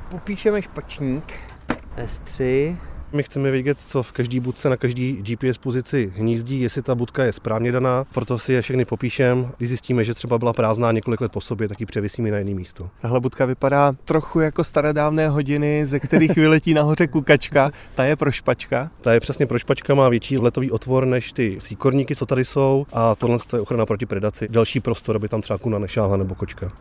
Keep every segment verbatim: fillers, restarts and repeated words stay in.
Popíšeme špačník. S tři. My chceme vědět, co v každé budce na každý G P S pozici hnízdí, jestli ta budka je správně daná, proto si je všechny popíšeme. Když zjistíme, že třeba byla prázdná několik let po sobě, tak ji převisíme na jedné místo. Tahle budka vypadá trochu jako starodávné hodiny, ze kterých vyletí nahoře kukačka. Ta je pro špačka. Ta je přesně pro špačka, má větší letový otvor než ty síkorníky, co tady jsou, a tohle je ochrana proti predaci. Další prostor, aby tam třeba kuna nešáhla nebo kočka.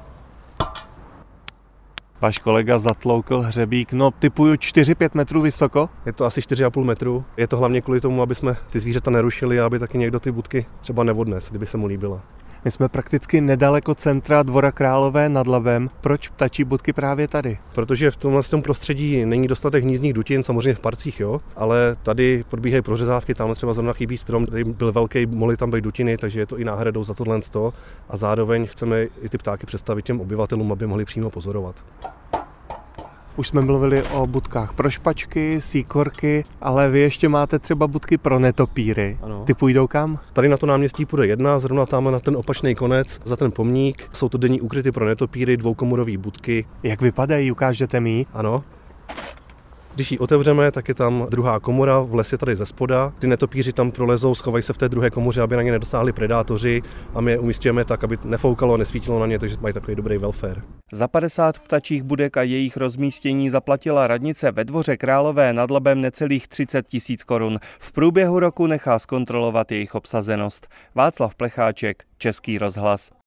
Váš kolega zatloukl hřebík, no typuju čtyři pět metrů vysoko. Je to asi čtyři a půl metru. Je to hlavně kvůli tomu, aby jsme ty zvířata nerušili a aby taky někdo ty budky třeba neodnes, kdyby se mu líbila. My jsme prakticky nedaleko centra Dvora Králové nad Labem. Proč ptačí budky právě tady? Protože v tomhle tom prostředí není dostatek hnízdních dutin, samozřejmě v parcích, jo, ale tady podbíhají prořezávky, tam třeba zrovna chybí strom, tady byl velký, mohly tam být dutiny, takže je to i náhradou za tohle sto, a zároveň chceme i ty ptáky představit těm obyvatelům, aby mohli přímo pozorovat. Už jsme mluvili o budkách pro špačky, síkorky, ale vy ještě máte třeba budky pro netopíry. Ano. Ty půjdou kam? Tady na to náměstí půjde jedna, zrovna tam na ten opačný konec, za ten pomník. Jsou to denní úkryty pro netopíry, dvoukomorové budky. Jak vypadají, ukážete mi ji? Ano. Když ji otevřeme, tak je tam druhá komora, v lese tady ze spoda. Ty netopíři tam prolezou, schovají se v té druhé komoře, aby na ně nedosáhli predátoři, a my je umístíme tak, aby nefoukalo a nesvítilo na ně, takže mají takový dobrý welfare. Za padesát ptačích budek a jejich rozmístění zaplatila radnice ve Dvoře Králové nad Labem necelých třicet tisíc korun. V průběhu roku nechá zkontrolovat jejich obsazenost. Václav Plecháček, Český rozhlas.